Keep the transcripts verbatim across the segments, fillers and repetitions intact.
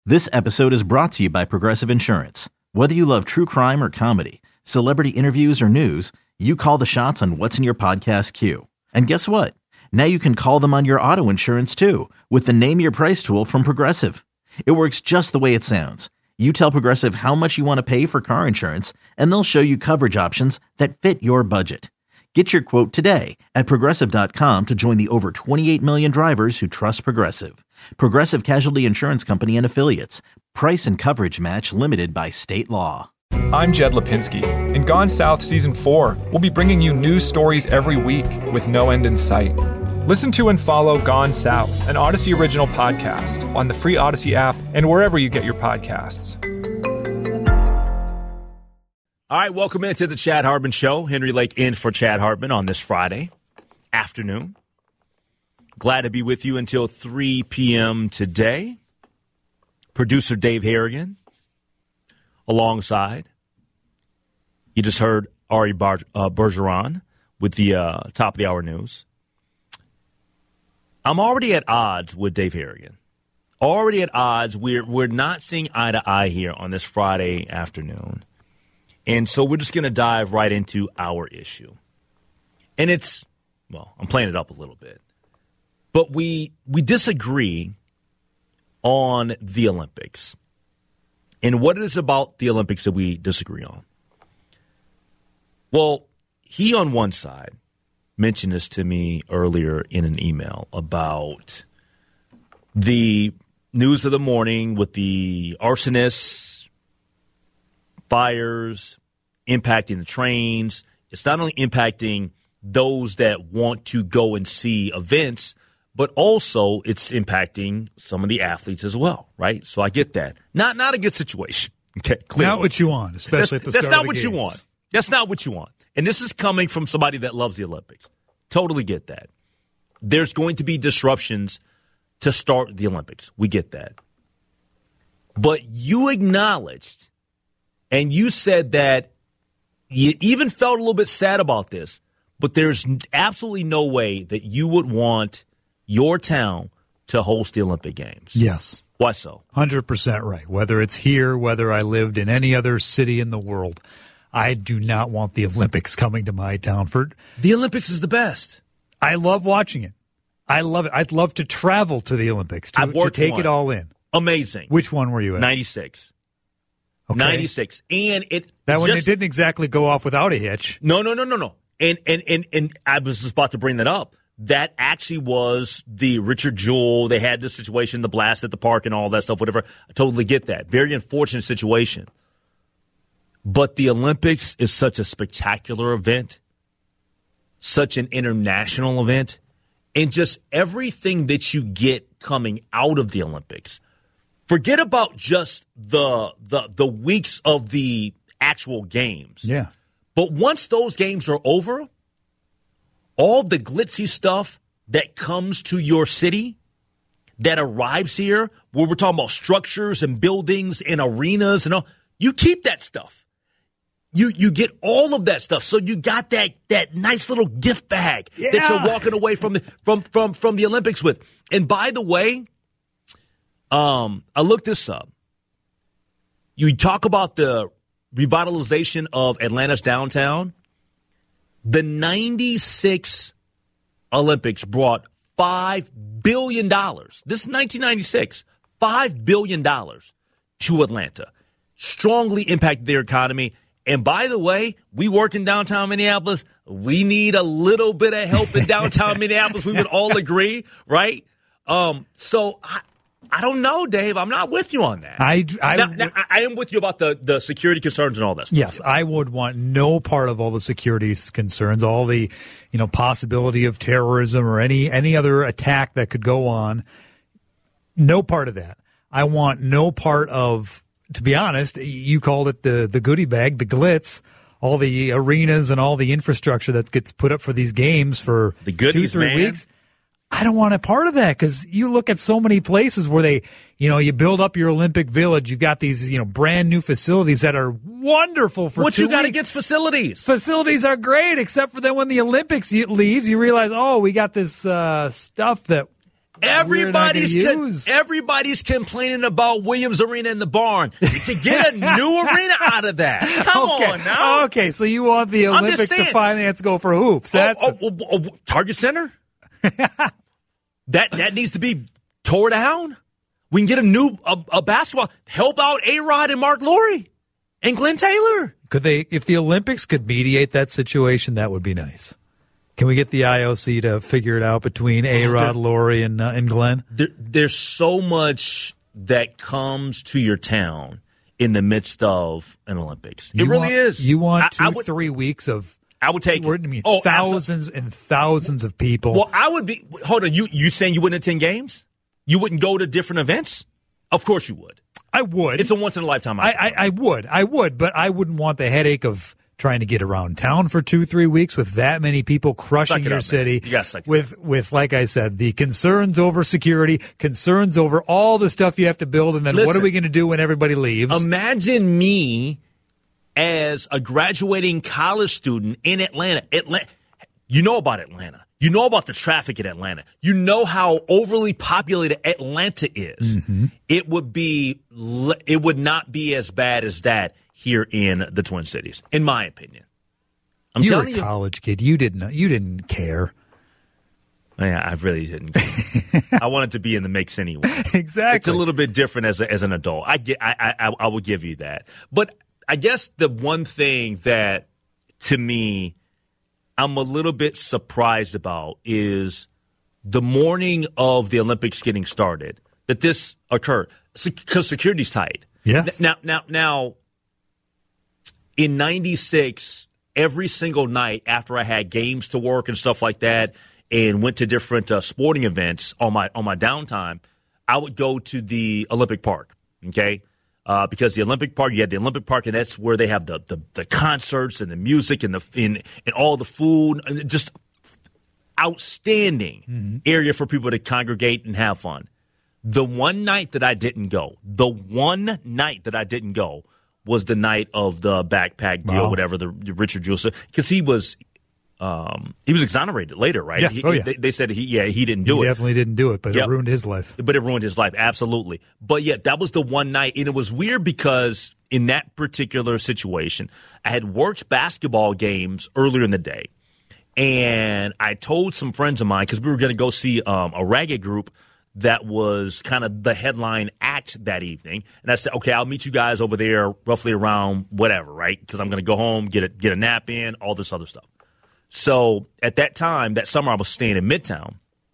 This episode is brought to you by Progressive Insurance. Whether you love true crime or comedy, celebrity interviews or news, you call the shots on what's in your podcast queue. And guess what? Now you can call them on your auto insurance too with the Name Your Price tool from Progressive. It works just the way it sounds. You tell Progressive how much you want to pay for car insurance, and they'll show you coverage options that fit your budget. Get your quote today at Progressive dot com to join the over twenty-eight million drivers who trust Progressive. Progressive Casualty Insurance Company and Affiliates. Price and coverage match limited by state law. I'm Jed Lipinski. In Gone South Season four, we'll be bringing you news stories every week with no end in sight. Listen to and follow Gone South, an Odyssey original podcast on the free Odyssey app and wherever you get your podcasts. All right, welcome into the Chad Hartman Show. Henry Lake in for Chad Hartman on this Friday afternoon. Glad to be with you until three p.m. today. Producer Dave Harrigan alongside. You just heard Ari Bar- uh, Bergeron with the uh, top of the hour news. I'm already at odds with Dave Harrigan. Already at odds. We're, we're not seeing eye to eye here on this Friday afternoon. And so we're just going to dive right into our issue. And it's, well, I'm playing it up a little bit. But we we disagree on the Olympics. And what it is about the Olympics that we disagree on. Well, he on one side mentioned this to me earlier in an email about the news of the morning with the arsonists, fires, impacting the trains. It's not only impacting those that want to go and see events, but also it's impacting some of the athletes as well, right? So I get that. Not not a good situation. Okay, clearly. Not what you want, especially that's, at the start That's not of the what games. you want. That's not what you want. And this is coming from somebody that loves the Olympics. Totally get that. There's going to be disruptions to start the Olympics. We get that. But you acknowledged and you said that you even felt a little bit sad about this, but there's absolutely no way that you would want your town to host the Olympic Games. Yes. Why so? one hundred percent right. Whether it's here, whether I lived in any other city in the world, I do not want the Olympics coming to my town. For the Olympics is the best. I love watching it. I love it. I'd love to travel to the Olympics to, I've worked to take one. it all in. Amazing. Which one were you at? ninety-six. Okay. ninety-six. And it That one just, it didn't exactly go off without a hitch. No, no, no, no, no. And and and and I was just about to bring that up. That actually was the Richard Jewell. They had this situation, the blast at the park and all that stuff, whatever. I totally get that. Very unfortunate situation. But the Olympics is such a spectacular event, such an international event, and just everything that you get coming out of the Olympics. Forget about just the the the weeks of the actual games. Yeah. But once those games are over, all the glitzy stuff that comes to your city, that arrives here, where we're talking about structures and buildings and arenas and all, you keep that stuff. You you get all of that stuff. So you got that that nice little gift bag yeah. that you're walking away from the from from from the Olympics with. And by the way, um, I looked this up. You talk about the revitalization of Atlanta's downtown. The ninety-six Olympics brought five billion dollars. This is nineteen ninety-six. five billion dollars to Atlanta. Strongly impacted their economy. And by the way, we work in downtown Minneapolis. We need a little bit of help in downtown Minneapolis. We would all agree, right? Um, so I, I don't know, Dave. I'm not with you on that. I, I, now, now, I am with you about the, the security concerns and all that stuff. Yes, I would want no part of all the security concerns, all the, you know, possibility of terrorism or any any other attack that could go on. No part of that. I want no part of, to be honest, you called it the, the goodie bag, the glitz, all the arenas and all the infrastructure that gets put up for these games for the goodies, two, three man. weeks. I don't want a part of that because you look at so many places where they, you know, you build up your Olympic Village. You've got these, you know, brand new facilities that are wonderful for what two you got weeks. against facilities? Facilities are great, except for then when the Olympics leaves, you realize, oh, we got this uh, stuff that Everybody's con- everybody's complaining about Williams Arena in the barn. You can get a new arena out of that. Come okay. on now. Okay, so you want the Olympics to finance go for hoops? That's oh, oh, oh, oh, Target Center. that that needs to be tore down. We can get a new a, a basketball. Help out A-Rod and Mark Laurie and Glenn Taylor. Could they? If the Olympics could mediate that situation, that would be nice. Can we get the I O C to figure it out between A-Rod, Laurie, and, uh, and Glenn? There, there's so much that comes to your town in the midst of an Olympics. It you really want, is. You want two, I, I would, three weeks of I would take I mean, oh, thousands absolutely. and thousands of people. Well, I would be. Hold on. You you saying you wouldn't attend games? You wouldn't go to different events? Of course you would. I would. It's a once in a lifetime. I, I, I would. I would, but I wouldn't want the headache of trying to get around town for two, three weeks with that many people crushing your up, city. You gotta suck it with, up. with, like I said, the concerns over security, concerns over all the stuff you have to build, and then Listen, what are we going to do when everybody leaves? Imagine me as a graduating college student in Atlanta. Atlanta. You know about Atlanta. You know about the traffic in Atlanta. You know how overly populated Atlanta is. Mm-hmm. It would be. It would not be as bad as that here in the Twin Cities, in my opinion. I'm you were telling a you, college kid. You didn't. You didn't care. Yeah, I really didn't. I wanted to be in the mix anyway. Exactly. It's a little bit different as a, as an adult. I get. I, I I will give you that. But I guess the one thing that to me I'm a little bit surprised about is the morning of the Olympics getting started that this occurred because security's tight. Yes. Now, now, now. In ninety-six, every single night after I had games to work and stuff like that, and went to different uh, sporting events on my on my downtime, I would go to the Olympic Park. Okay, uh, because the Olympic Park, you had the Olympic Park, and that's where they have the the, the concerts and the music and the and, and all the food, and just outstanding mm-hmm. area for people to congregate and have fun. The one night that I didn't go, the one night that I didn't go. was the night of the backpack deal, wow. whatever, the, the Richard Jewell, because he was um, he was exonerated later, right? Yes. He, oh, yeah. They, they said he yeah he didn't do he it. He definitely didn't do it, but yep. it ruined his life. But it ruined his life, absolutely. But yeah, that was the one night, and it was weird because in that particular situation, I had worked basketball games earlier in the day, and I told some friends of mine because we were going to go see um, a reggae group that was kind of the headline act that evening. And I said, okay, I'll meet you guys over there roughly around whatever, right? Because I'm going to go home, get a, get a nap in, all this other stuff. So at that time, that summer, I was staying in Midtown.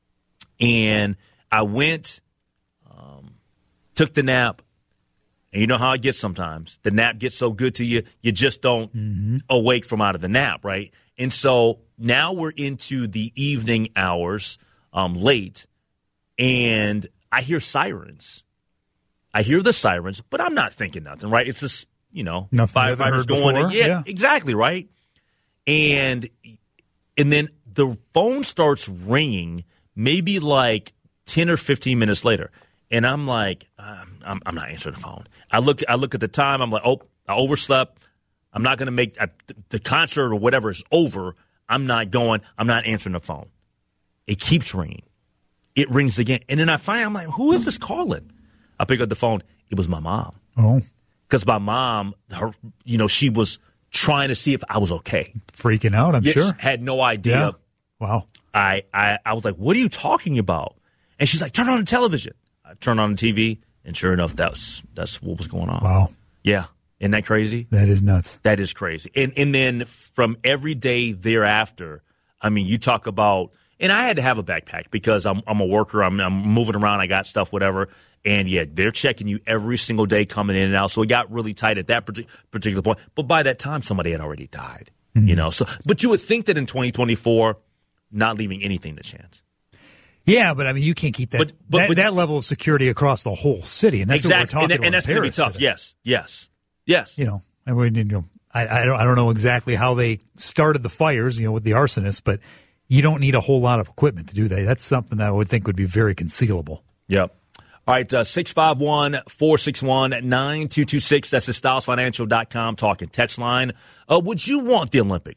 And I went, um, took the nap. And you know how it gets sometimes. The nap gets so good to you, you just don't mm-hmm. awake from out of the nap, right? And so now we're into the evening hours, um, late. And I hear sirens. I hear the sirens, but I'm not thinking nothing, right? It's just, you know, nothing firefighters going in. Yeah, yeah, exactly, right? And and then the phone starts ringing maybe like ten or fifteen minutes later. And I'm like, um, I'm, I'm not answering the phone. I look I look at the time. I'm like, oh, I overslept. I'm not going to make I, the concert or whatever is over. I'm not going. I'm not answering the phone. It keeps ringing. It rings again. And then I find, I'm like, who is this calling? I pick up the phone. It was my mom. Oh. Because my mom, her, you know, she was trying to see if I was okay. Freaking out, I'm yeah, sure. Had no idea. Yeah. Wow. I, I, I was like, what are you talking about? And she's like, turn on the television. I turned on the T V, and sure enough, that's that's what was going on. Wow. Yeah. Isn't that crazy? That is nuts. That is crazy. And and then from every day thereafter, I mean, you talk about, and I had to have a backpack because I'm I'm a worker. I'm I'm moving around. I got stuff, whatever. And yeah, they're checking you every single day coming in and out. So it got really tight at that particular point. But by that time, somebody had already died. Mm-hmm. You know. So, but you would think that in twenty twenty-four, not leaving anything to chance. Yeah, but I mean, you can't keep that but, but, that, but, that level of security across the whole city, and that's exactly. what we're talking and, about. And that's going to be tough. Today. Yes, yes, yes. You know, I mean, you know, I, I don't I don't know exactly how they started the fires, you know, with the arsonists, but you don't need a whole lot of equipment to do that. That's something that I would think would be very concealable. Yep. All right, uh, six five one, four six one, nine two two six. That's the styles financial dot com talking text line. Uh, would you want the Olympics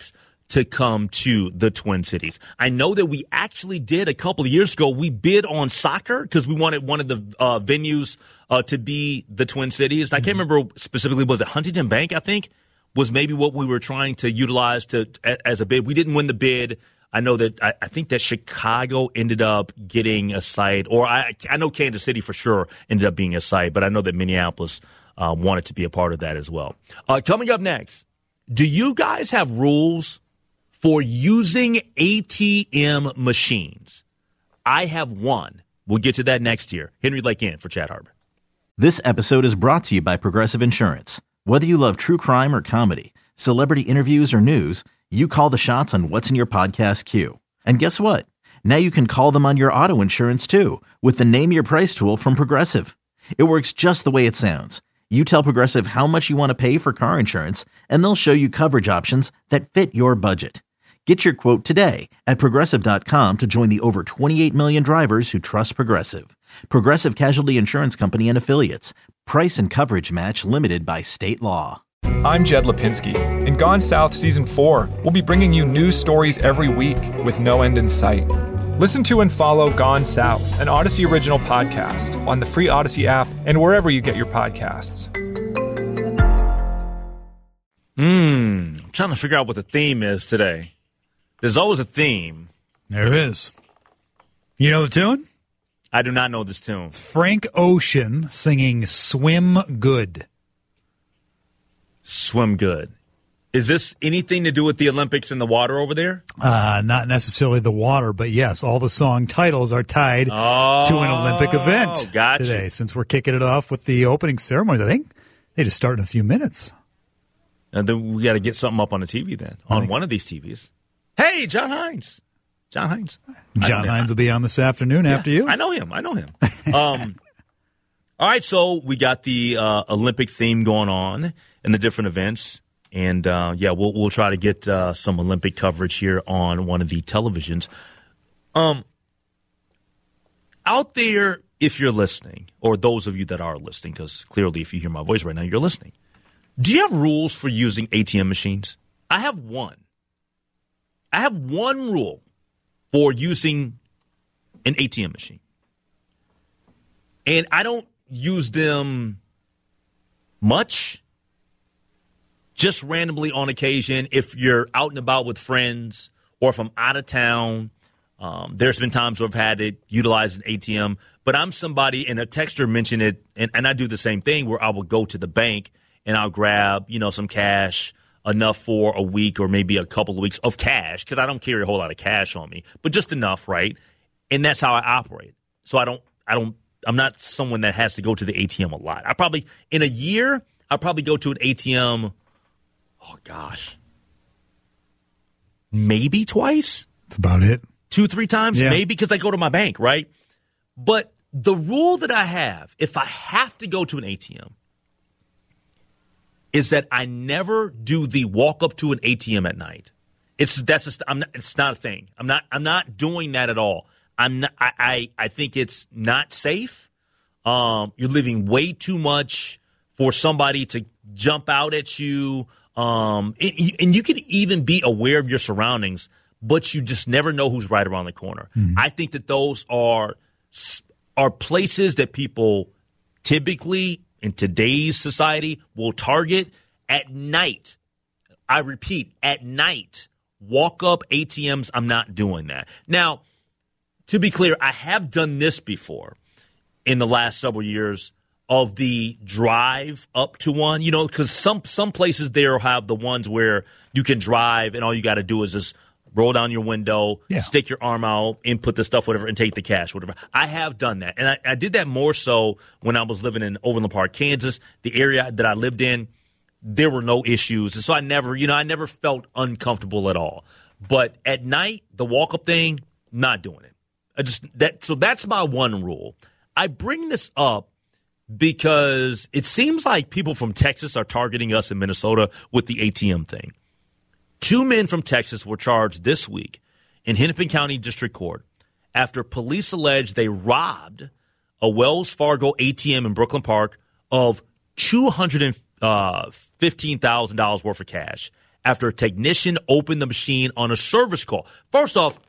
to come to the Twin Cities. I know that we actually did a couple of years ago. We bid on soccer because we wanted one of the uh, venues uh, to be the Twin Cities. I can't remember specifically, was it Huntington Bank, I think, was maybe what we were trying to utilize to as a bid. We didn't win the bid. I know that I, I think that Chicago ended up getting a site, or I, I know Kansas City for sure ended up being a site, but I know that Minneapolis uh, wanted to be a part of that as well. Uh, coming up next, do you guys have rules for using A T M machines? I have one. We'll get to that next year. Henry Lake in for Chad Harbor. This episode is brought to you by Progressive Insurance. Whether you love true crime or comedy, celebrity interviews or news, you call the shots on what's in your podcast queue. And guess what? Now you can call them on your auto insurance too with the Name Your Price tool from Progressive. It works just the way it sounds. You tell Progressive how much you want to pay for car insurance, and they'll show you coverage options that fit your budget. Get your quote today at Progressive dot com to join the over twenty-eight million drivers who trust Progressive. Progressive Casualty Insurance Company and Affiliates. Price and coverage match limited by state law. I'm Jed Lipinski. In Gone South Season four, we'll be bringing you news stories every week with no end in sight. Listen to and follow Gone South, an Odyssey original podcast on the free Odyssey app and wherever you get your podcasts. Hmm, I'm trying to figure out what the theme is today. There's always a theme. There is. You know the tune? I do not know this tune. Frank Ocean singing Swim Good. Swim Good. Is this anything to do with the Olympics and the water over there? Uh, not necessarily the water, but yes, all the song titles are tied oh, to an Olympic event gotcha. today. Since we're kicking it off with the opening ceremonies, I think they just start in a few minutes. And then we got to get something up on the T V then, on Thanks. one of these T Vs. Hey, John Hines. John Hines. John Hines will be on this afternoon yeah, after you. I know him. I know him. um, all right, so we got the uh, Olympic theme going on and the different events. And, uh, yeah, we'll we'll try to get uh, some Olympic coverage here on one of the televisions. Um, out there, if you're listening, or those of you that are listening, because clearly if you hear my voice right now, you're listening. Do you have rules for using A T M machines? I have one. I have one rule for using an A T M machine. And I don't use them much. Just randomly on occasion, if you're out and about with friends or if I'm out of town. Um, there's been times where I've had to utilize an A T M. But I'm somebody, and a texter mentioned it, and, and I do the same thing where I will go to the bank and I'll grab, you know, some cash, enough for a week or maybe a couple of weeks of cash, because I don't carry a whole lot of cash on me, but just enough, right? And that's how I operate. So I don't, I don't, I'm not someone that has to go to the A T M a lot. I probably, in a year, I'll probably go to an A T M, oh gosh, maybe twice. That's about it. Two, three times, yeah. maybe, because I go to my bank, right? But the rule that I have, if I have to go to an A T M, is that I never do the walk up to an A T M at night. It's that's just, I'm not, it's not a thing. I'm not I'm not doing that at all. I'm not, I, I I think it's not safe. Um, you're living way too much for somebody to jump out at you. Um, and, and you can even be aware of your surroundings, but you just never know who's right around the corner. Mm-hmm. I think that those are are places that people typically in today's society will target at night. I repeat, at night, walk up A T Ms. I'm not doing that. Now, to be clear, I have done this before in the last several years of the drive up to one, you know, because some, some places there have the ones where you can drive and all you got to do is just roll down your window, yeah. stick your arm out, input the stuff, whatever, and take the cash, whatever. I have done that. And I, I did that more so when I was living in Overland Park, Kansas. The area that I lived in, there were no issues. And so I never, you know, I never felt uncomfortable at all. But at night, the walk-up thing, not doing it. I just that. So that's my one rule. I bring this up because it seems like people from Texas are targeting us in Minnesota with the A T M thing. Two men from Texas were charged this week in Hennepin County District Court after police alleged they robbed a Wells Fargo A T M in Brooklyn Park of two hundred fifteen thousand dollars worth of cash after a technician opened the machine on a service call. First off,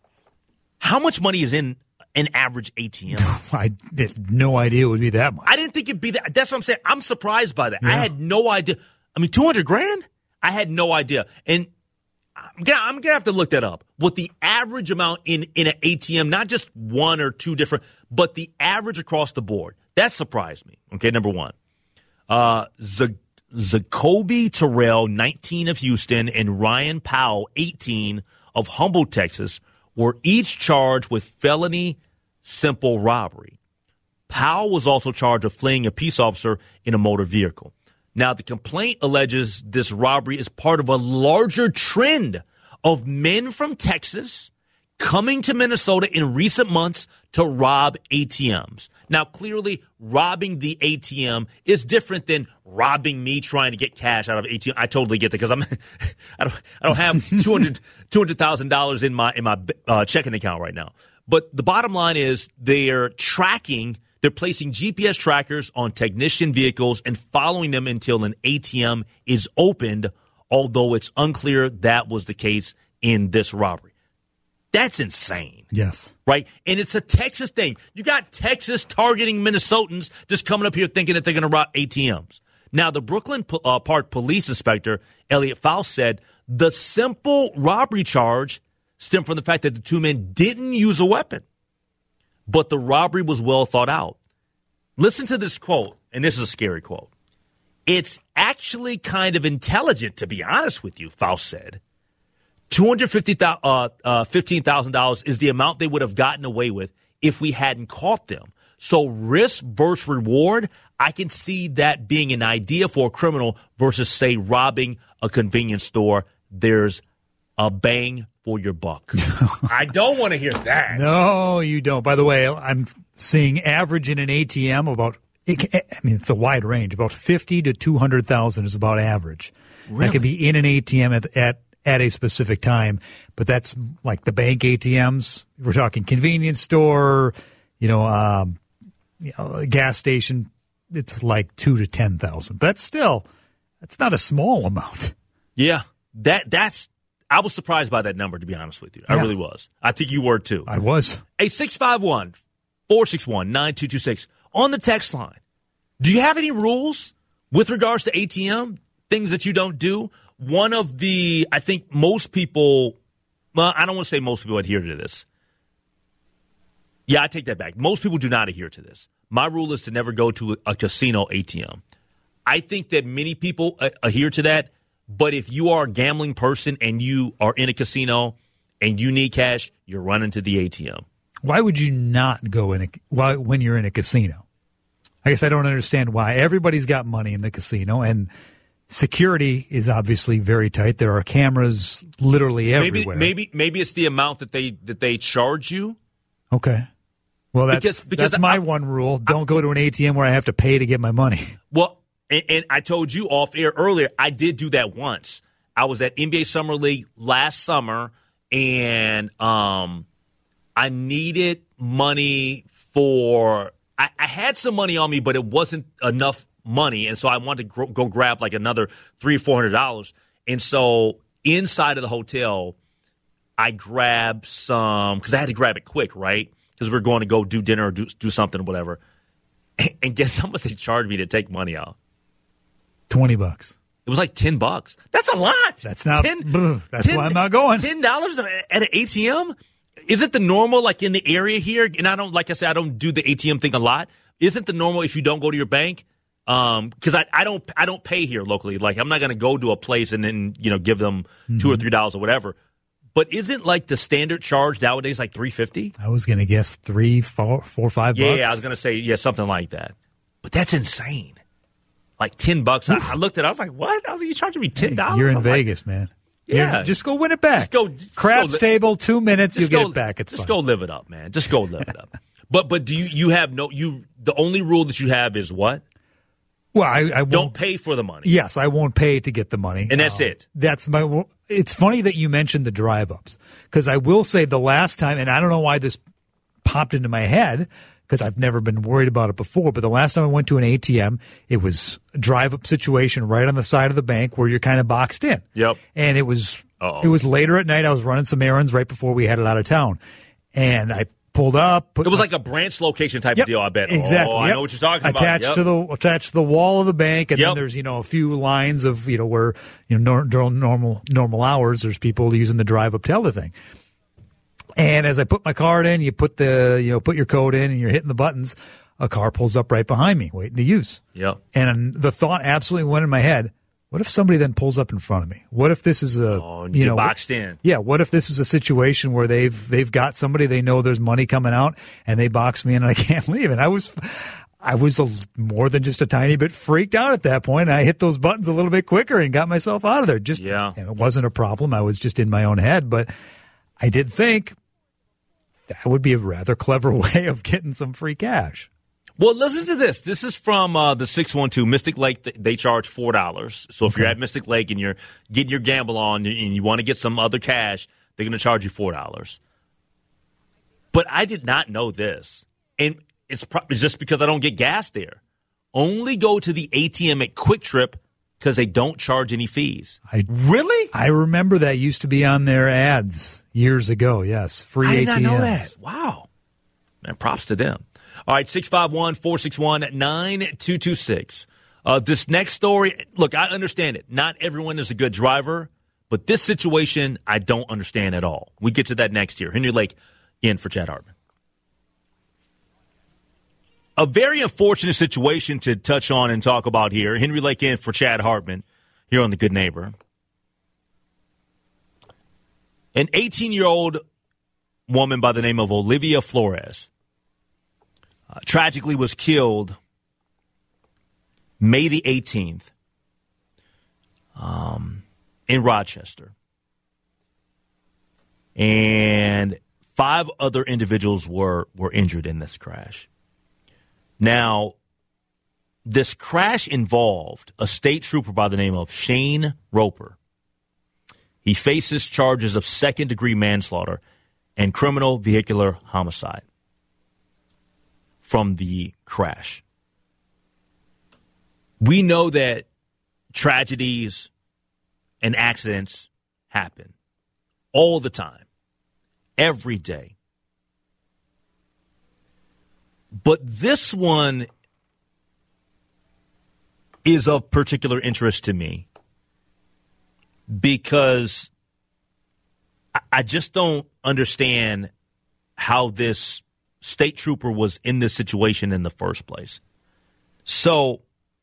how much money is in an average A T M? I had no idea it would be that much. I didn't think it'd be that. That's what I'm saying. I'm surprised by that. Yeah. I had no idea. I mean, two hundred grand? I had no idea. And I'm gonna, I'm gonna have to look that up. What the average amount in, in an A T M, not just one or two different, but the average across the board. That surprised me. Okay, number one. Uh, Z- Zacoby Terrell, nineteen of Houston, and Ryan Powell, eighteen of Humboldt, Texas, were each charged with felony simple robbery. Powell was also charged with fleeing a peace officer in a motor vehicle. Now, the complaint alleges this robbery is part of a larger trend of men from Texas coming to Minnesota in recent months to rob A T Ms. Now, clearly, robbing the A T M is different than robbing me trying to get cash out of A T M. I totally get that because I'm I don't I don't have two hundred two hundred thousand dollars in my in my uh, checking account right now. But the bottom line is they're tracking. They're placing G P S trackers on technician vehicles and following them until an A T M is opened, although it's unclear that was the case in this robbery. That's insane. Yes. Right? And it's a Texas thing. You got Texas targeting Minnesotans just coming up here thinking that they're going to rob A T Ms. Now, the Brooklyn uh, Park Police Inspector, Elliot Faust, said the simple robbery charge stemmed from the fact that the two men didn't use a weapon, but the robbery was well thought out. Listen to this quote, and this is a scary quote. It's actually kind of intelligent, to be honest with you, Faust said. two hundred fifteen thousand dollars is the amount they would have gotten away with if we hadn't caught them. So risk versus reward, I can see that being an idea for a criminal versus, say, robbing a convenience store. There's a bang for your buck. I don't want to hear that. No, you don't. By the way, I'm seeing average in an A T M about, it, I mean, it's a wide range. About fifty to two hundred thousand is about average. Really? That could be in an A T M at, at at a specific time, but that's like the bank A T Ms. We're talking convenience store, you know, um, you know, a gas station. It's like two to ten thousand. But still, that's not a small amount. Yeah, that that's. I was surprised by that number, to be honest with you. I Yeah. really was. I think you were too. I was. Hey, six five one, four six one, nine two two six on the text line. Do you have any rules with regards to A T M? Things that you don't do? One of the, I think most people, well, I don't want to say most people adhere to this. Yeah, I take that back. Most people do not adhere to this. My rule is to never go to a, a casino A T M. I think that many people uh, adhere to that, but if you are a gambling person and you are in a casino and you need cash, you're running to the A T M. Why would you not go in a, why, when you're in a casino? I guess I don't understand why. Everybody's got money in the casino, and security is obviously very tight. There are cameras literally everywhere. Maybe, maybe, maybe it's the amount that they that they charge you. Okay. Well, that's Because- because that's my I- one rule. Don't go to an A T M where I have to pay to get my money. Well, and, and I told you off air earlier, I did do that once. I was at N B A Summer League last summer, and um, I needed money for. I, I had some money on me, but it wasn't enough money, and so I wanted to gr- go grab like another three, four hundred dollars. And so inside of the hotel, I grabbed some because I had to grab it quick, right? Because we were going to go do dinner or do, do something or whatever. And guess how much they charged me to take money out? Twenty bucks. It was like ten bucks. That's a lot. That's not. ten, that's why I'm not going. Ten dollars at an A T M. Is it the normal, like in the area here? And I don't, like I said, I don't do the A T M thing a lot. Isn't the normal if you don't go to your bank? Um, because I, I don't, I don't pay here locally. Like I'm not going to go to a place and then you know give them mm-hmm. two or three dollars or whatever. But isn't like the standard charge nowadays like three fifty? I was going to guess three, four, four, five bucks. Yeah, yeah, I was going to say yeah, something like that. But that's insane. Like ten bucks. I, I looked at it. I was like, what? I was like, you charging me ten dollars? Hey, you're in I'm Vegas, like, man. Yeah. You're, just go win it back. Just go. Just Craps go, table, two minutes, you go, get it back. It's just fine. go live it up, man. Just go live it up. But but do you you have no you? The only rule that you have is what? Well, I, I won't don't pay for the money. Yes, I won't pay to get the money, and that's um, it. That's my. It's funny that you mentioned the drive ups because I will say the last time, and I don't know why this popped into my head. because I've never been worried about it before. But the last time I went to an A T M, it was a drive-up situation right on the side of the bank where you're kind of boxed in. Yep. And it was Uh-oh. it was later at night. I was running some errands right before we headed out of town. And I pulled up. Put it was my, like a branch location type yep, of deal, I bet. Exactly. Oh, I yep. know what you're talking about. Attached Yep. to the attached to the wall of the bank, and Yep. then there's you know a few lines of you know where you know nor- normal normal hours. There's people using the drive up to the thing. And as I put my card in, you put the you know put your code in, and you're hitting the buttons. A car pulls up right behind me, waiting to use. Yep. And the thought absolutely went in my head. What if somebody then pulls up in front of me? What if this is a oh, and you you know boxed in? Yeah. What if this is a situation where they've they've got somebody they know there's money coming out and they box me in and I can't leave? And I was I was a, more than just a tiny bit freaked out at that point. I hit those buttons a little bit quicker and got myself out of there. Just yeah. And it wasn't a problem. I was just in my own head, but I did think that would be a rather clever way of getting some free cash. Well, listen to this. This is from uh, the six one two. Mystic Lake, they charge four dollars. So if okay. you're at Mystic Lake and you're getting your gamble on and you want to get some other cash, they're going to charge you four dollars. But I did not know this. And it's, pro- it's just because I don't get gas there. Only go to the A T M at Quick Trip because they don't charge any fees. I, really? I remember that used to be on their ads years ago, yes. Free I did A T Ms. not know that. Wow. Man, props to them. All right, six five one, four six one, nine two two six. Uh, this next story, look, I understand it. Not everyone is a good driver, but this situation I don't understand at all. We get to that next year. Henry Lake in for Chad Hartman. A very unfortunate situation to touch on and talk about here. Henry Lake in for Chad Hartman here on The Good Neighbor. An eighteen-year-old woman by the name of Olivia Flores Uh, tragically was killed May the eighteenth um, in Rochester. And five other individuals were, were injured in this crash. Now, this crash involved a state trooper by the name of Shane Roper. He faces charges of second-degree manslaughter and criminal vehicular homicide from the crash. We know that tragedies and accidents happen all the time, every day. But this one is of particular interest to me because I just don't understand how this state trooper was in this situation in the first place. So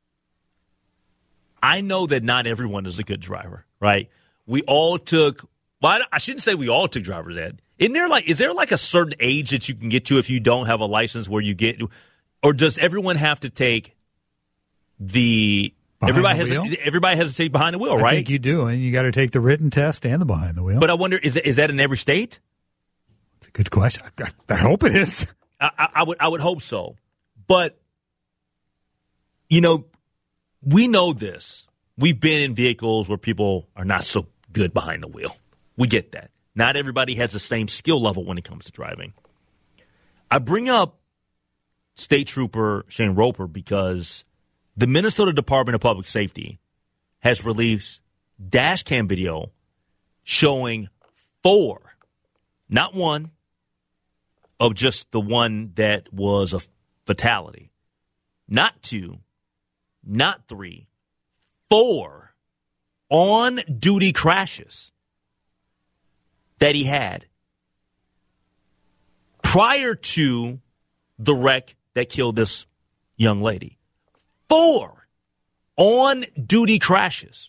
I know that not everyone is a good driver, right? We all took, well, I shouldn't say we all took driver's ed. Isn't there like, is there like a certain age that you can get to if you don't have a license where you get, or does everyone have to take the, behind everybody the has wheel? to, everybody has to take behind the wheel, I right? I think you do, and you got to take the written test and the behind the wheel. But I wonder, is that, is that in every state? It's a good question. I, I hope it is. I, I, I would I would hope so. But, you know, we know this. We've been in vehicles where people are not so good behind the wheel. We get that. Not everybody has the same skill level when it comes to driving. I bring up State Trooper Shane Roper because the Minnesota Department of Public Safety has released dash cam video showing four, not one, of just the one that was a fatality. Not two, not three, four on-duty crashes that he had prior to the wreck that killed this young lady. Four on-duty crashes.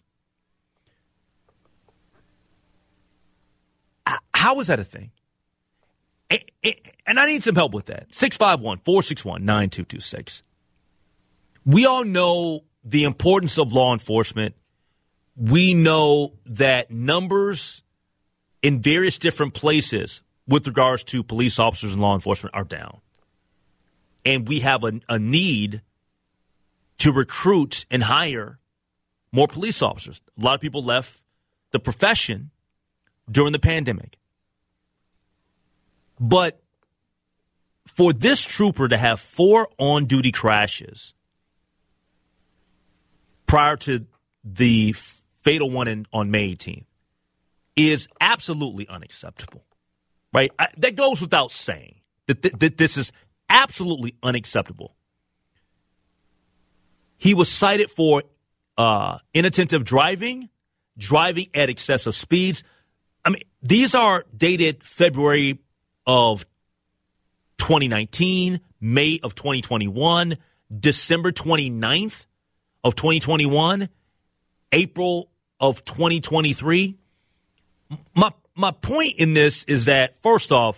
How is that a thing? And I need some help with that. six five one, four six one, nine two two six. We all know the importance of law enforcement. We know that numbers in various different places with regards to police officers and law enforcement are down. And we have a, a need to recruit and hire more police officers. A lot of people left the profession during the pandemic. But for this trooper to have four on-duty crashes prior to the fatal one in, on May eighteenth is absolutely unacceptable, right? I, that goes without saying that, th- that this is absolutely unacceptable. He was cited for uh, inattentive driving, driving at excessive speeds. I mean, these are dated February of twenty nineteen, May of twenty twenty-one, December twenty-ninth of twenty twenty-one, April of twenty twenty-three. My my point in this is that, first off,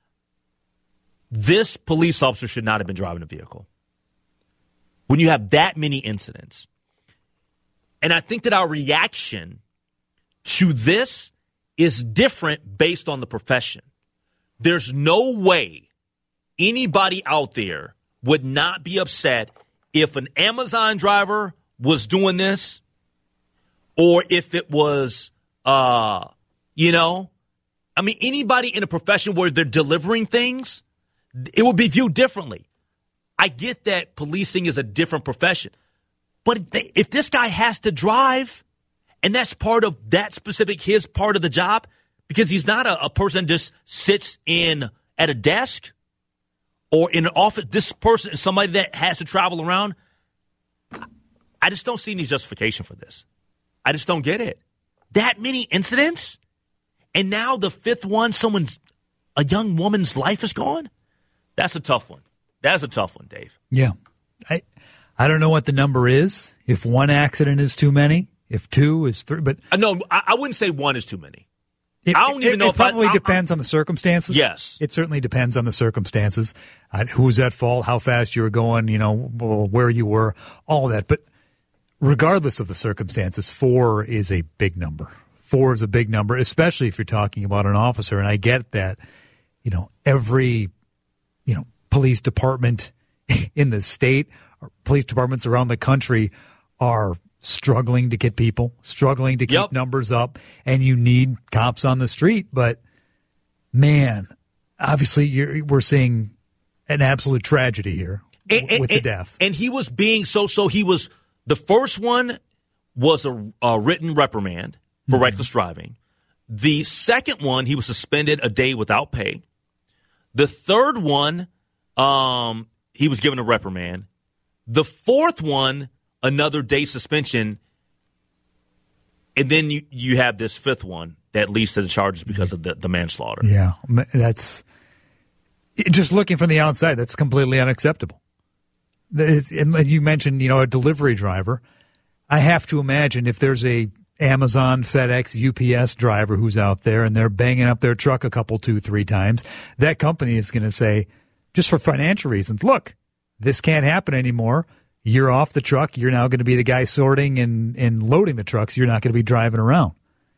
this police officer should not have been driving a vehicle when you have that many incidents. And I think that our reaction to this is different based on the profession. There's no way anybody out there would not be upset if an Amazon driver was doing this, or if it was, uh, you know, I mean, anybody in a profession where they're delivering things, it would be viewed differently. I get that policing is a different profession, but if this guy has to drive, and that's part of that specific, his part of the job, because he's not a, a person that just sits in at a desk or in an office. This person is somebody that has to travel around. I just don't see any justification for this. I just don't get it. That many incidents, and now the fifth one, someone's, a young woman's life is gone? That's a tough one. That's a tough one, Dave. Yeah. I I don't know what the number is. If one accident is too many, if two is three, but uh, no, I, I wouldn't say one is too many. It, I don't even it, know it if probably I, I, depends I, on the circumstances. Yes. It certainly depends on the circumstances. Uh, who's at fault, how fast you were going, you know, where you were, all that. But regardless of the circumstances, four is a big number. Four is a big number, especially if you're talking about an officer. And I get that, you know, every, you know, police department in the state, or police departments around the country are struggling to get people, struggling to keep yep. numbers up, and you need cops on the street. But, man, obviously you're, we're seeing an absolute tragedy here and, and, with and, the death. And he was being so, so he was, the first one was a, a written reprimand for mm-hmm. reckless driving. The second one, he was suspended a day without pay. The third one, um, he was given a reprimand. The fourth one, another day suspension. And then you, you have this fifth one that leads to the charges because of the, the manslaughter. Yeah, that's just looking from the outside, that's completely unacceptable. And you mentioned, you know, a delivery driver. I have to imagine if there's a Amazon, FedEx, U P S driver who's out there and they're banging up their truck a couple, two, three times, that company is going to say, just for financial reasons, look, this can't happen anymore. You're off the truck. You're now going to be the guy sorting and, and loading the trucks. You're not going to be driving around.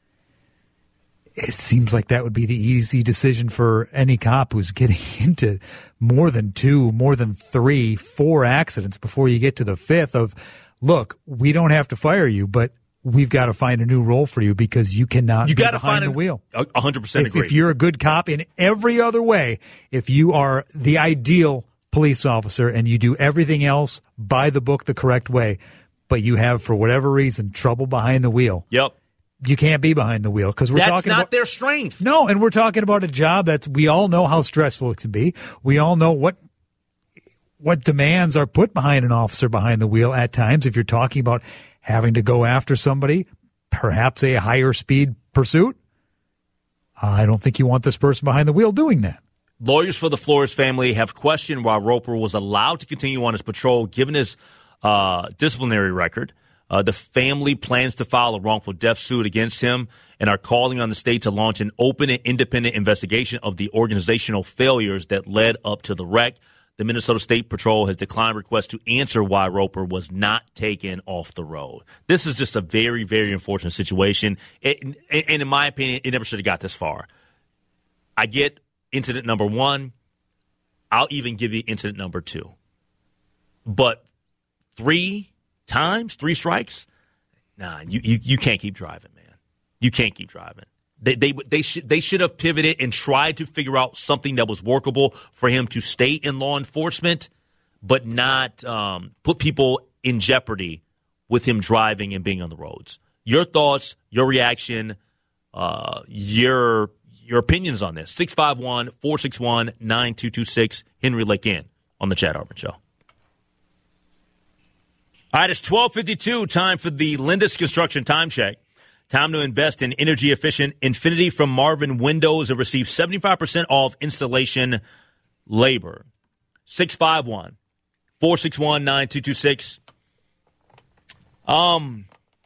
It seems like that would be the easy decision for any cop who's getting into more than two, more than three, four accidents before you get to the fifth of, look, we don't have to fire you, but we've got to find a new role for you because you cannot you be gotta behind find the a, wheel. one hundred percent if, agree. If you're a good cop in every other way, if you are the ideal police officer and you do everything else by the book the correct way, but you have, for whatever reason, trouble behind the wheel. Yep. You can't be behind the wheel because we're that's talking not about their strength. No, and we're talking about a job that's, we all know how stressful it can be. We all know what what demands are put behind an officer behind the wheel at times. If you're talking about having to go after somebody, perhaps a higher speed pursuit, I don't think you want this person behind the wheel doing that. Lawyers for the Flores family have questioned why Roper was allowed to continue on his patrol given his uh, disciplinary record. Uh, the family plans to file a wrongful death suit against him and are calling on the state to launch an open and independent investigation of the organizational failures that led up to the wreck. The Minnesota State Patrol has declined requests to answer why Roper was not taken off the road. This is just a very, very unfortunate situation. It, and in my opinion, it never should have got this far. I get incident number one. I'll even give you incident number two. But three times, three strikes, nah, you, you, you can't keep driving, man. You can't keep driving. They they they should they should have pivoted and tried to figure out something that was workable for him to stay in law enforcement, but not um, put people in jeopardy with him driving and being on the roads. Your thoughts, your reaction, uh, your your opinions on this. six five one, four six one, nine two two six. Henry Lake Inn on the Chad Hartman Show. All right, it's twelve fifty-two. Time for the Lindus Construction Time Check. Time to invest in energy-efficient Infinity from Marvin Windows and receive seventy-five percent off installation labor. six five one, four six one, nine two two six. Um,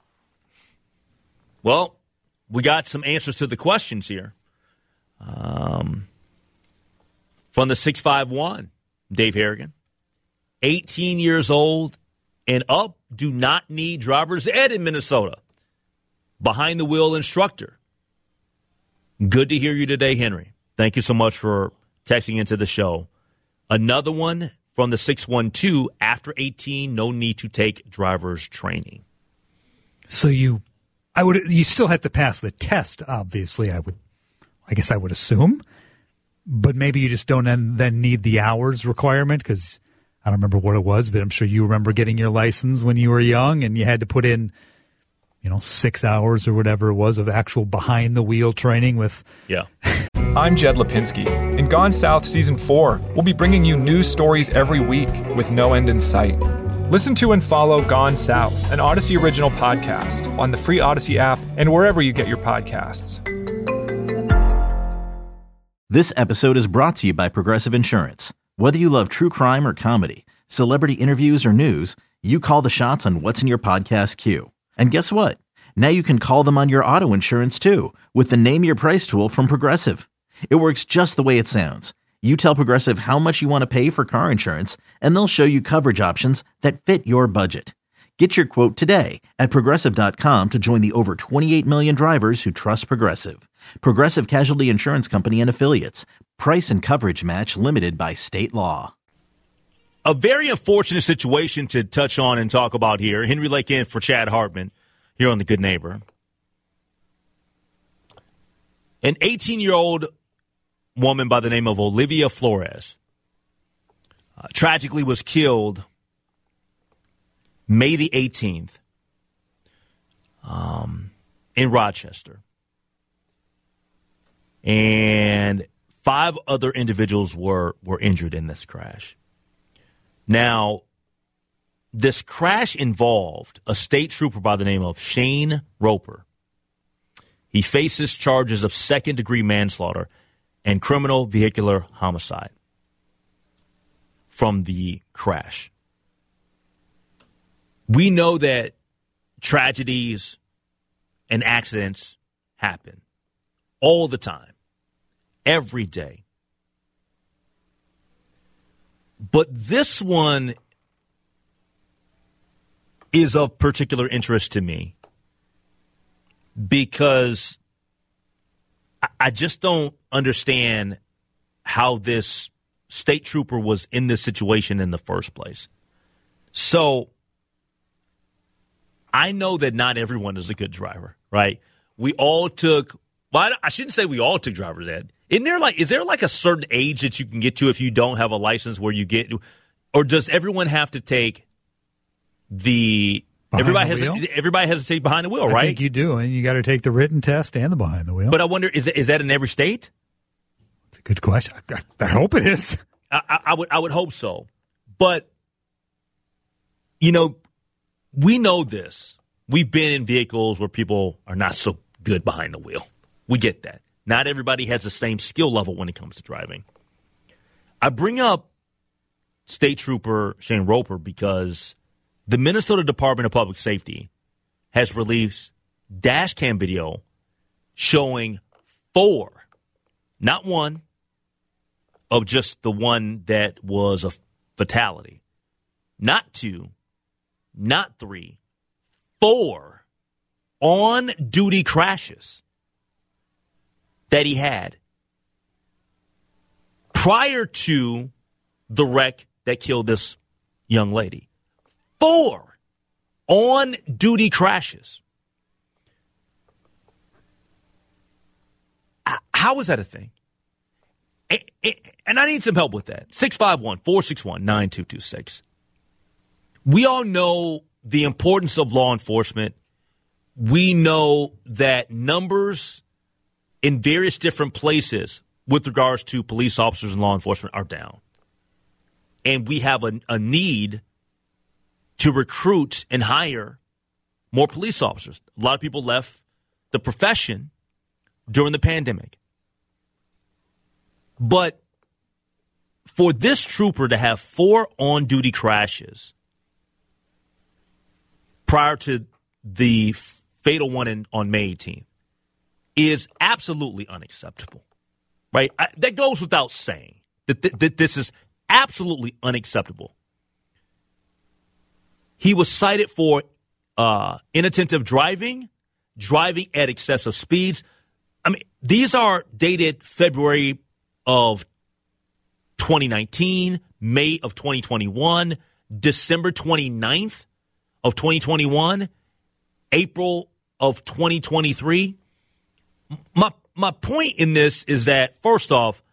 well, we got some answers to the questions here. Um, from the six five one, Dave Harrigan. eighteen years old and up do not need driver's ed in Minnesota. Behind the wheel instructor. Good to hear you today, Henry. Thank you so much for texting into the show. Another one from the six one two, after eighteen, no need to take driver's training. So you, I would, you still have to pass the test, obviously, I would, I guess I would assume, but maybe you just don't then need the hours requirement, because I don't remember what it was, but I'm sure you remember getting your license when you were young and you had to put in, you know, six hours or whatever it was of actual behind-the-wheel training with... Yeah. I'm Jed Lipinski. In Gone South Season four, we'll be bringing you news stories every week with no end in sight. Listen to and follow Gone South, an Odyssey original podcast, on the free Odyssey app and wherever you get your podcasts. This episode is brought to you by Progressive Insurance. Whether you love true crime or comedy, celebrity interviews or news, you call the shots on what's in your podcast queue. And guess what? Now you can call them on your auto insurance too with the Name Your Price tool from Progressive. It works just the way it sounds. You tell Progressive how much you want to pay for car insurance, and they'll show you coverage options that fit your budget. Get your quote today at Progressive dot com to join the over twenty-eight million drivers who trust Progressive. Progressive Casualty Insurance Company and Affiliates. Price and coverage match limited by state law. A very unfortunate situation to touch on and talk about here. Henry Lake Inn for Chad Hartman here on The Good Neighbor. An eighteen-year-old woman by the name of Olivia Flores uh, tragically was killed May the eighteenth um, in Rochester. And five other individuals were, were injured in this crash. Now, this crash involved a state trooper by the name of Shane Roper. He faces charges of second-degree manslaughter and criminal vehicular homicide from the crash. We know that tragedies and accidents happen all the time, every day. But this one is of particular interest to me because I just don't understand how this state trooper was in this situation in the first place. So I know that not everyone is a good driver, right? We all took, well, I shouldn't say we all took driver's ed. Isn't there like, is there like a certain age that you can get to if you don't have a license where you get, or does everyone have to take the, behind everybody the has wheel? To, everybody has to take behind the wheel, right? I think you do, and you got to take the written test and the behind the wheel. But I wonder, is that, is that in every state? It's a good question. I, I hope it is. I, I, I would, I would hope so. But, you know, we know this. We've been in vehicles where people are not so good behind the wheel. We get that. Not everybody has the same skill level when it comes to driving. I bring up State Trooper Shane Roper because the Minnesota Department of Public Safety has released dash cam video showing four, not one, of just the one that was a fatality. Not two, not three, four on-duty crashes that he had prior to the wreck that killed this young lady. Four on-duty crashes. How is that a thing? And I need some help with that. six five one, four six one, nine two two six. We all know the importance of law enforcement. We know that numbers in various different places with regards to police officers and law enforcement are down. And we have a, a need to recruit and hire more police officers. A lot of people left the profession during the pandemic. But for this trooper to have four on-duty crashes prior to the fatal one in, on May eighteenth is absolutely unacceptable, right? I, that goes without saying that, th- that this is absolutely unacceptable. He was cited for uh, inattentive driving, driving at excessive speeds. I mean, these are dated February of twenty nineteen, May of twenty twenty-one, December twenty-ninth of twenty twenty-one, April of twenty twenty-three. My my point in this is that, first off,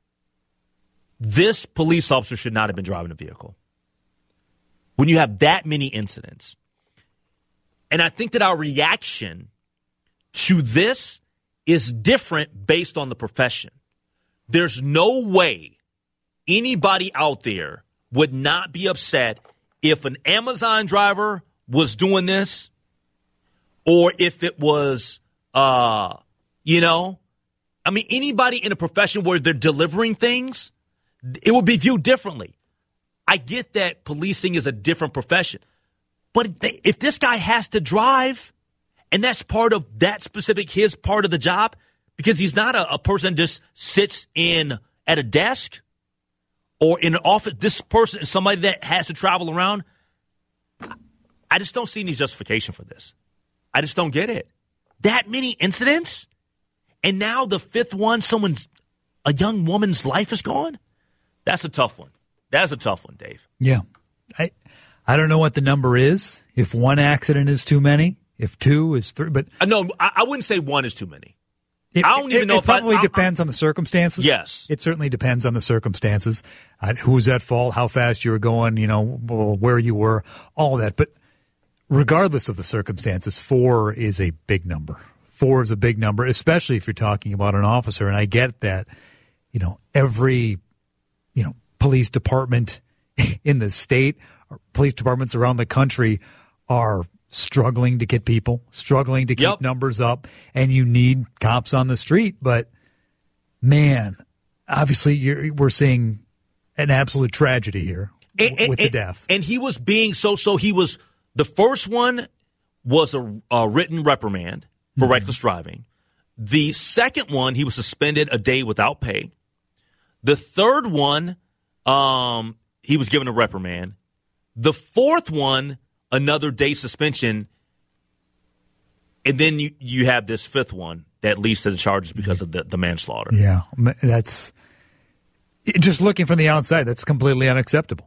this police officer should not have been driving a vehicle when you have that many incidents. And I think that our reaction to this is different based on the profession. There's no way anybody out there would not be upset if an Amazon driver was doing this, or if it was, uh, you know, I mean, anybody in a profession where they're delivering things, it would be viewed differently. I get that policing is a different profession, but if this guy has to drive, and that's part of that specific, his part of the job, because he's not a, a person that just sits in at a desk or in an office. This person is somebody that has to travel around. I just don't see any justification for this. I just don't get it. That many incidents, and now the fifth one, someone's, a young woman's life is gone? That's a tough one. That's a tough one, Dave. Yeah. I I don't know what the number is. If one accident is too many, if two is three, but uh, no, I, I wouldn't say one is too many. It, I don't even it, know it if probably I, I, depends on the circumstances. Yes. It certainly depends on the circumstances. Uh, who's at fault, how fast you were going, you know, where you were, all of that. But regardless of the circumstances, four is a big number. Four is a big number, especially if you're talking about an officer. And I get that, you know, every, you know, police department in the state, or police departments around the country are struggling to get people, struggling to keep yep. numbers up, and you need cops on the street. But, man, obviously you're, we're seeing an absolute tragedy here and, w- with and, the death. And he was being so, so he was, the first one was a, a written reprimand for mm-hmm. reckless driving. The second one, he was suspended a day without pay. The third one, um, he was given a reprimand. The fourth one, another day suspension, and then you, you have this fifth one that leads to the charges because of the, the manslaughter. Yeah, that's just looking from the outside. That's completely unacceptable.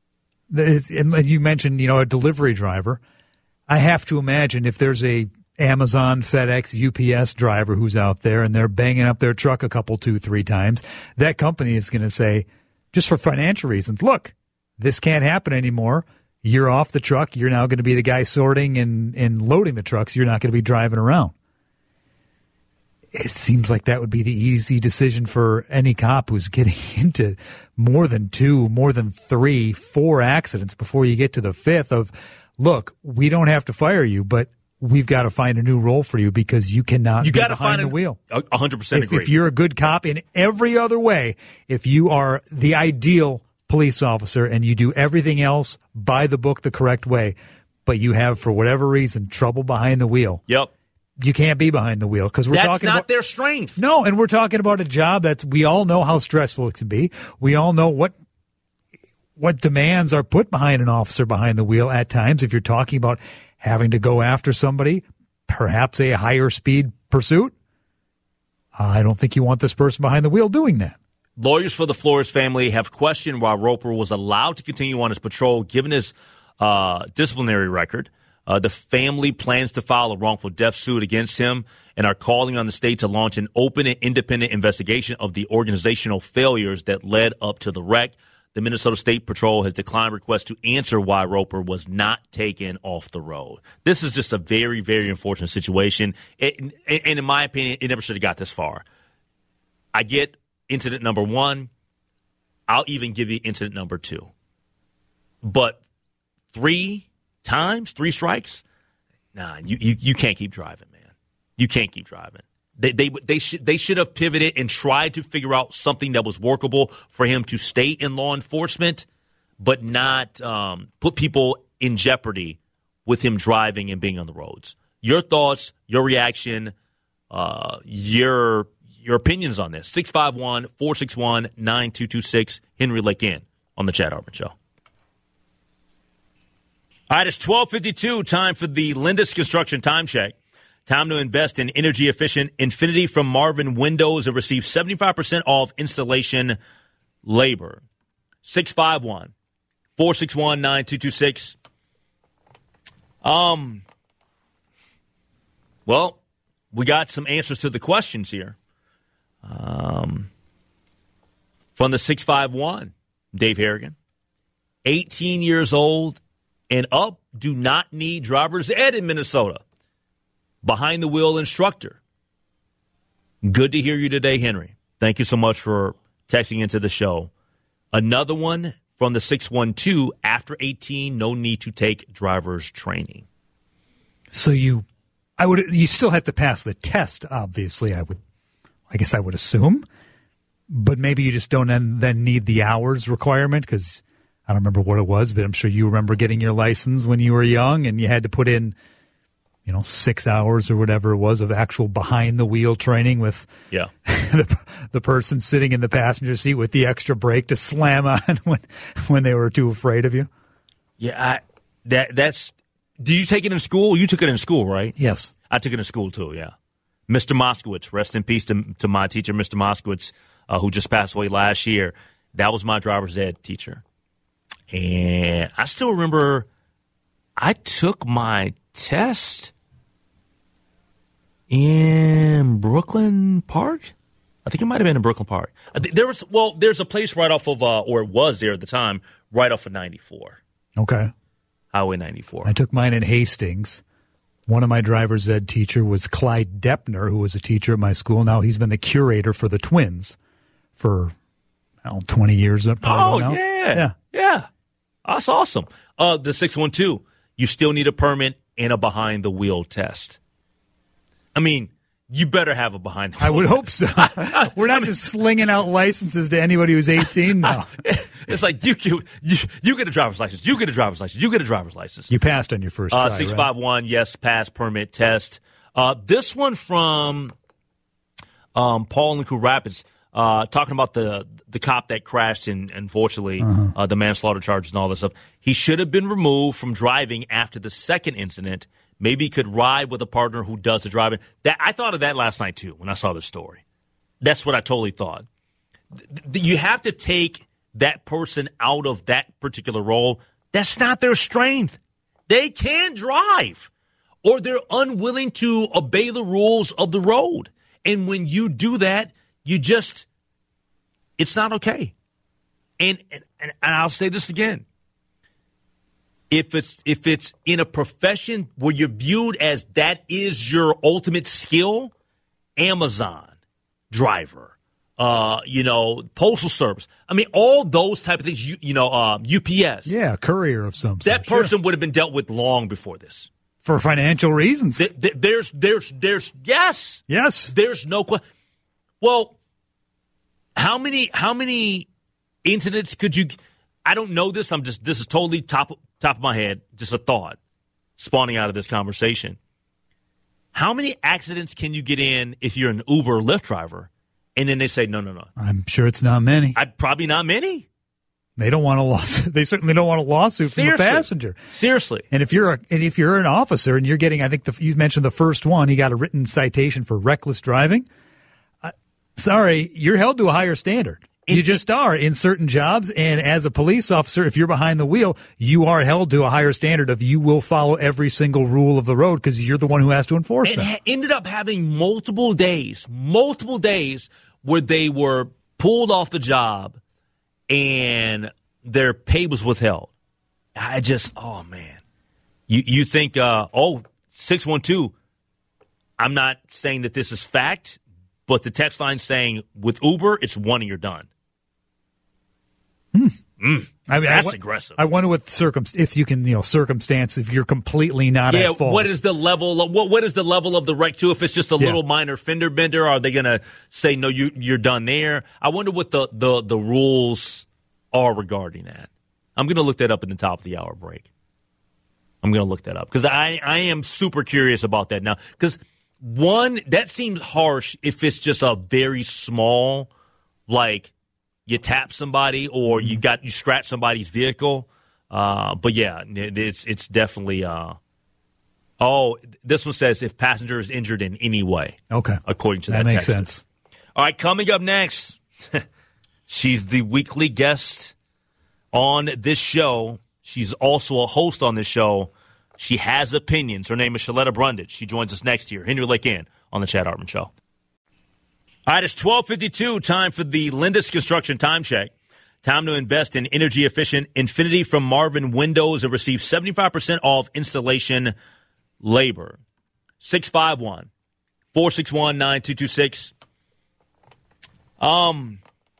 And you mentioned, you know, a delivery driver. I have to imagine if there's a Amazon, FedEx, U P S driver who's out there and they're banging up their truck a couple, two, three times, that company is going to say, just for financial reasons, look, this can't happen anymore. You're off the truck. You're now going to be the guy sorting and, and loading the trucks. You're not going to be driving around. It seems like that would be the easy decision for any cop who's getting into more than two, more than three, four accidents before you get to the fifth of, look, we don't have to fire you, but we've got to find a new role for you because you cannot you be gotta behind find the a, wheel. one hundred percent if, agree. If you're a good cop in every other way, if you are the ideal police officer and you do everything else by the book the correct way, but you have, for whatever reason, trouble behind the wheel. Yep. You can't be behind the wheel because we're that's talking not about their strength. No, and we're talking about a job that's, we all know how stressful it can be. We all know what what demands are put behind an officer behind the wheel at times. If you're talking about having to go after somebody, perhaps a higher speed pursuit, I don't think you want this person behind the wheel doing that. Lawyers for the Flores family have questioned why Roper was allowed to continue on his patrol given his uh, disciplinary record. Uh, the family plans to file a wrongful death suit against him and are calling on the state to launch an open and independent investigation of the organizational failures that led up to the wreck. The Minnesota State Patrol has declined requests to answer why Roper was not taken off the road. This is just a very, very unfortunate situation. It, and in my opinion, it never should have got this far. I get incident number one. I'll even give you incident number two. But three times, three strikes, nah, you, you, you can't keep driving, man. You can't keep driving. They they they should they should have pivoted and tried to figure out something that was workable for him to stay in law enforcement, but not um, put people in jeopardy with him driving and being on the roads. Your thoughts, your reaction, uh, your your opinions on this. six five one, four six one, nine two two six. Henry Lake Inn on the Chad Hartman Show. All right, it's twelve fifty-two, time for the Lindus Construction Time Check. Time to invest in energy-efficient Infinity from Marvin Windows and receive seventy-five percent off installation labor. six five one, four six one, nine two two six. Um, well, we got some answers to the questions here. Um, from the six five one, Dave Harrigan. eighteen years old and up do not need driver's ed in Minnesota. Behind the wheel instructor. Good to hear you today, Henry. Thank you so much for texting into the show. Another one from the six one two, after eighteen, no need to take driver's training. So you, I would, you still have to pass the test, obviously, I would, I guess I would assume, but maybe you just don't then need the hours requirement because I don't remember what it was, but I'm sure you remember getting your license when you were young and you had to put in, you know, six hours or whatever it was of actual behind-the-wheel training with yeah. the, the person sitting in the passenger seat with the extra brake to slam on when when they were too afraid of you. Yeah, I, that that's. Did you take it in school? You took it in school, right? Yes. I took it in school, too, yeah. Mister Moskowitz, rest in peace to, to my teacher, Mister Moskowitz, uh, who just passed away last year. That was my driver's ed teacher. And I still remember I took my test in Brooklyn Park. I think it might have been in Brooklyn Park. There was well, there's a place right off of, uh, or it was there at the time, right off of ninety-four. Okay. Highway ninety-four. I took mine in Hastings. One of my driver's ed teacher was Clyde Deppner, who was a teacher at my school. Now he's been the curator for the Twins for well, twenty years. Oh, now. yeah. Yeah. Yeah. That's awesome. Uh, the six one two, you still need a permit and a behind-the-wheel test. I mean, you better have a behind-the-wheel I would test. hope so. We're not just slinging out licenses to anybody who's eighteen now. It's like you, you you you get a driver's license, you get a driver's license, you get a driver's license. You passed on your first try, uh, six five one, right? Yes, pass, permit, test. Uh, this one from um, Paul in Cool Rapids, uh, talking about the the cop that crashed and, unfortunately, uh-huh. uh, the manslaughter charges and all this stuff. He should have been removed from driving after the second incident. Maybe he could ride with a partner who does the driving. That I thought of that last night, too, when I saw this story. That's what I totally thought. Th- you have to take that person out of that particular role. That's not their strength. They can drive, or they're unwilling to obey the rules of the road. And when you do that, you just, it's not okay. And, and, and I'll say this again. If it's if it's in a profession where you're viewed as that is your ultimate skill, Amazon driver, uh, you know, postal service. I mean, all those type of things. You, you know, uh, U P S. Yeah, courier of some sort. That person sure. would have been dealt with long before this for financial reasons. th- th- there's there's there's yes yes. There's no question. Well, how many how many incidents could you? I don't know this. I'm just this is totally top. Top of my head, just a thought spawning out of this conversation. How many accidents can you get in if you're an Uber or Lyft driver, and then they say, no, no, no? I'm sure it's not many. I, probably not many. They don't want a lawsuit. They certainly don't want a lawsuit Seriously. from a passenger. Seriously. And if you're a, and if you're an officer and you're getting, I think the, you mentioned the first one, he got a written citation for reckless driving. Uh, sorry, you're held to a higher standard. in, you just are in certain jobs. And as a police officer, if you're behind the wheel, you are held to a higher standard of you will follow every single rule of the road because you're the one who has to enforce and them. ha- ended up having multiple days, multiple days where they were pulled off the job and their pay was withheld. I just, oh, man. You you think, uh, oh, six one two, I'm not saying that this is fact, but the text line saying with Uber, it's one and you're done. Hmm. Mm, I mean, that's I, aggressive. I wonder what circum if you can, you know, circumstance if you're completely not yeah, at fault. what is the level? Of, what what is the level of the wreck too? If it's just a Yeah. little minor fender bender, are they going to say no? You you're done there. I wonder what the the the rules are regarding that. I'm going to look that up in the top of the hour break. I'm going to look that up because I I am super curious about that now because one that seems harsh if it's just a very small like. You tap somebody or you got you scratch somebody's vehicle, uh, but yeah, it's it's definitely. Uh, oh, this one says if passenger is injured in any way. Okay, according to that, that makes texter. sense. All right, coming up next, she's the weekly guest on this show. She's also a host on this show. She has opinions. Her name is Shaletta Brundage. She joins us next year. Henry Lake Inn on the Chad Hartman Show. All right, it's twelve fifty-two, time for the Lindus Construction Time Check. Time to invest in energy-efficient Infinity from Marvin Windows and receive seventy-five percent off installation labor. six five one, four six one, nine two two six. Um,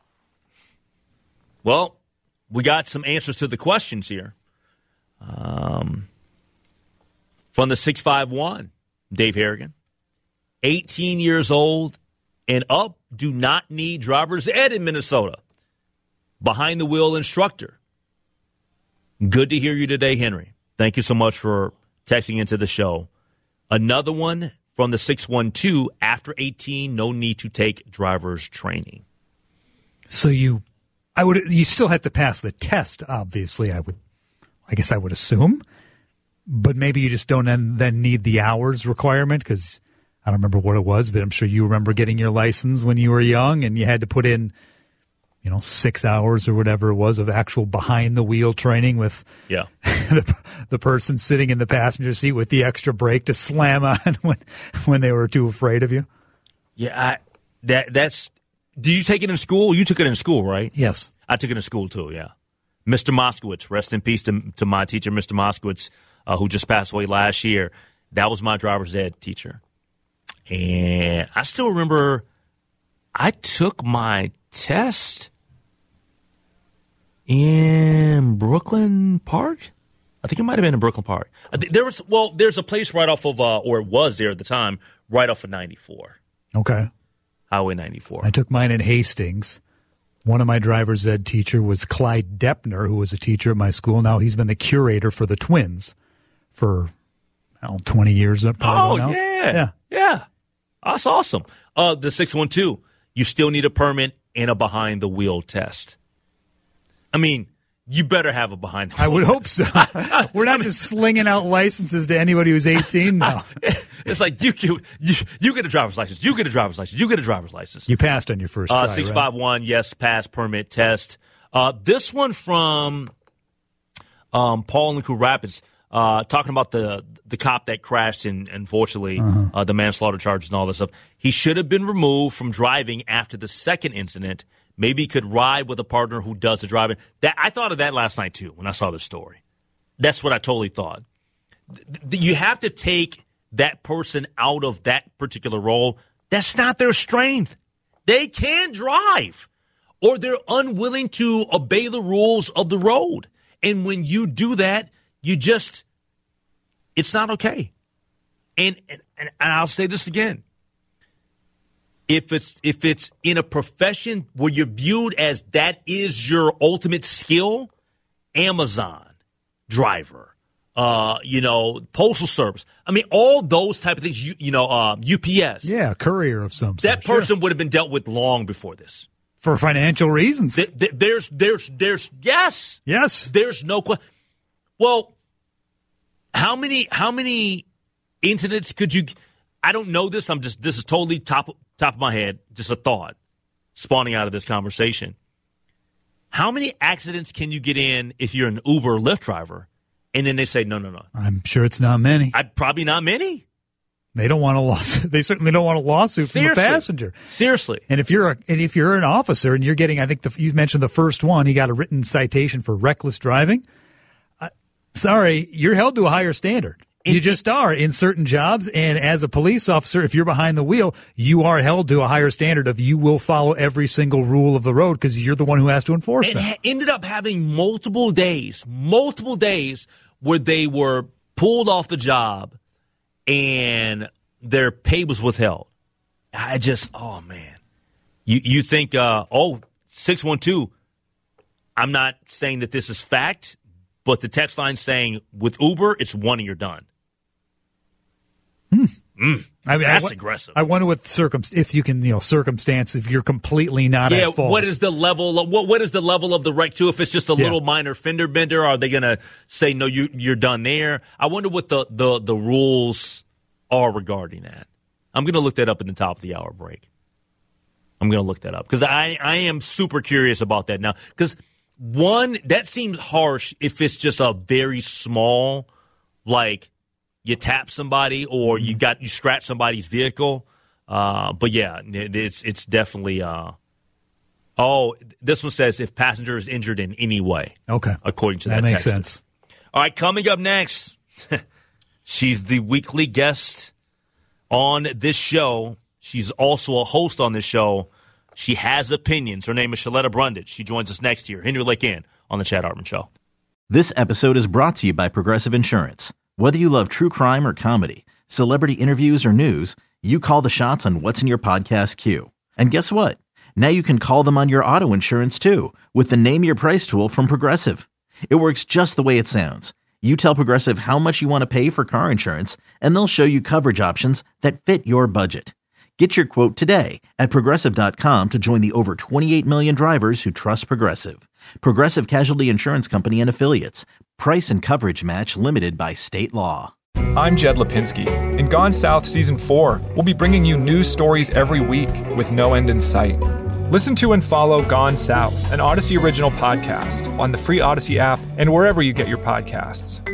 well, we got some answers to the questions here. Um, from the six five one, Dave Harrigan. eighteen years old. And up do not need driver's ed in Minnesota. Behind the wheel instructor. Good to hear you today, Henry. Thank you so much for texting into the show. Another one from the six one two, after eighteen, no need to take driver's training. So you, I would, you still have to pass the test, obviously, I would, I guess I would assume. But maybe you just don't then need the hours requirement because I don't remember what it was, but I'm sure you remember getting your license when you were young and you had to put in, you know, six hours or whatever it was of actual behind-the-wheel training with yeah. the, the person sitting in the passenger seat with the extra brake to slam on when when they were too afraid of you. Yeah, I, that that's. Did you take it in school? You took it in school, right? Yes. I took it in school, too, yeah. Mister Moskowitz, rest in peace to, to my teacher, Mister Moskowitz, uh, who just passed away last year. That was my driver's ed teacher. And I still remember I took my test in Brooklyn Park. I think it might have been in Brooklyn Park. There was well, there's a place right off of, uh, or it was there at the time, right off of ninety-four. Okay. Highway ninety-four. I took mine in Hastings. One of my driver's ed teacher was Clyde Deppner, who was a teacher at my school. Now he's been the curator for the Twins for well, twenty years. Probably oh, now. yeah. Yeah. Yeah. That's awesome. Uh, the six one two, you still need a permit and a behind-the-wheel test. I mean, you better have a behind-the-wheel I would test. hope so. We're not just slinging out licenses to anybody who's eighteen now. It's like, you, you you get a driver's license, you get a driver's license, you get a driver's license. You passed on your first try, uh, six five one, right? Yes, pass, permit, test. Uh, this one from um, Paul in Cool Rapids. Uh, talking about the the cop that crashed and unfortunately uh-huh. uh, the manslaughter charges and all this stuff. He should have been removed from driving after the second incident. Maybe he could ride with a partner who does the driving. That I thought of that last night too when I saw this story. That's what I totally thought. Th- th- you have to take that person out of that particular role. That's not their strength. They can drive, or they're unwilling to obey the rules of the road. And when you do that, you just, it's not okay. And, and and I'll say this again. If it's if it's in a profession where you're viewed as that is your ultimate skill, Amazon driver, uh, you know, postal service. I mean, all those type of things. You you know, uh, U P S. Yeah, courier of some sort. That person sure. would have been dealt with long before this. For financial reasons. Th- th- there's there's there's yes yes. There's no question. Well, how many how many incidents could you? I don't know this. I'm just this is totally top top of my head. Just a thought spawning out of this conversation. How many accidents can you get in if you're an Uber or Lyft driver? And then they say, no, no, no. I'm sure it's not many. I, probably not many. They don't want a lawsuit. They certainly don't want a lawsuit Seriously. from a passenger. Seriously. And if you're a, and if you're an officer and you're getting, I think the, you mentioned the first one, he got a written citation for reckless driving. Uh, sorry, you're held to a higher standard. You just are in certain jobs. And as a police officer, if you're behind the wheel, you are held to a higher standard of you will follow every single rule of the road because you're the one who has to enforce it them. ha- ended up having multiple days, multiple days where they were pulled off the job and their pay was withheld. I just, oh, man. You you think, uh, oh, six one two, I'm not saying that this is fact, but the text line saying with Uber, it's one and you're done. Hmm. Mm, I mean, that's I, aggressive. I wonder what circum if you can, you know, circumstance if you're completely not yeah, at fault. what is the level? Of, what what is the level of the wreck too? If it's just a Yeah. little minor fender bender, are they gonna say no? You you're done there. I wonder what the the the rules are regarding that. I'm gonna look that up in the top of the hour break. I'm gonna look that up because I I am super curious about that now. Because one, that seems harsh if it's just a very small, like. You tap somebody or you got you scratch somebody's vehicle, uh, but yeah, it's it's definitely. Uh, oh, this one says if passenger is injured in any way. Okay, according to that, that, makes texter. sense. All right, coming up next, she's the weekly guest on this show. She's also a host on this show. She has opinions. Her name is Shaletta Brundage. She joins us next year. Henry Lake Inn on the Chad Hartman Show. This episode is brought to you by Progressive Insurance. Whether you love true crime or comedy, celebrity interviews or news, you call the shots on what's in your podcast queue. And guess what? Now you can call them on your auto insurance too with the Name Your Price tool from Progressive. It works just the way it sounds. You tell Progressive how much you want to pay for car insurance, and they'll show you coverage options that fit your budget. Get your quote today at Progressive dot com to join the over twenty-eight million drivers who trust Progressive. Progressive Casualty Insurance Company and Affiliates. Price and coverage match limited by state law. I'm Jed Lipinski. In Gone South Season four, we'll be bringing you news stories every week with no end in sight. Listen to and follow Gone South, an Odyssey original podcast on the free Odyssey app and wherever you get your podcasts.